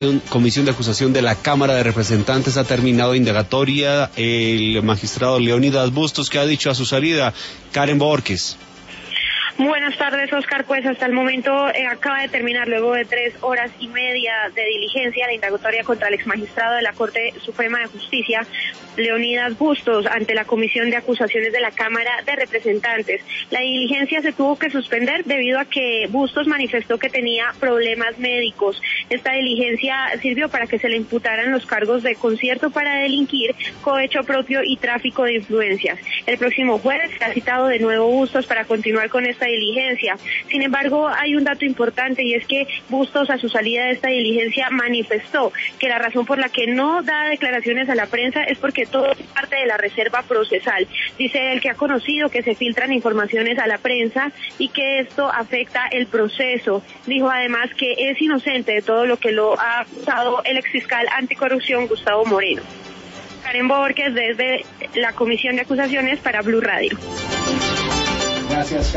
Comisión de acusación de la Cámara de Representantes ha terminado indagatoria. El magistrado Leonidas Bustos, ¿qué ha dicho a su salida? Karen Borges. Buenas tardes, Oscar. Pues hasta el momento acaba de terminar, luego de 3 horas y media de diligencia, la indagatoria contra el exmagistrado de la Corte Suprema de Justicia, Leonidas Bustos, ante la Comisión de Acusaciones de la Cámara de Representantes. La diligencia se tuvo que suspender debido a que Bustos manifestó que tenía problemas médicos. Esta diligencia sirvió para que se le imputaran los cargos de concierto para delinquir, cohecho propio y tráfico de influencias. El próximo jueves se ha citado de nuevo Bustos para continuar con esta diligencia. Sin embargo, hay un dato importante, y es que Bustos, a su salida de esta diligencia, manifestó que la razón por la que no da declaraciones a la prensa es porque todo es parte de la reserva procesal. Dice él que ha conocido que se filtran informaciones a la prensa y que esto afecta el proceso. Dijo además que es inocente de todo lo que lo ha acusado el exfiscal anticorrupción Gustavo Moreno. Karen Borges, desde la Comisión de Acusaciones para Blue Radio. Gracias.